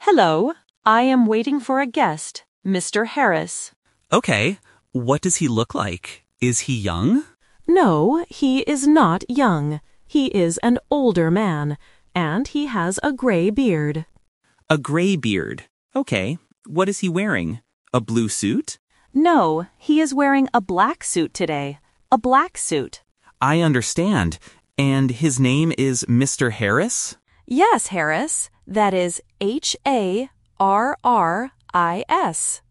Hello, I am waiting for a guest, Mr. Harris. Okay, what does he look like? Is he young? No, he is not young. He is an older man, and he has a gray beard. A gray beard. Okay, what is he wearing? A blue suit? No, he is wearing a black suit today. A black suit. I understand. And his name is Mr. Harris? Yes, Harris. That is Harris.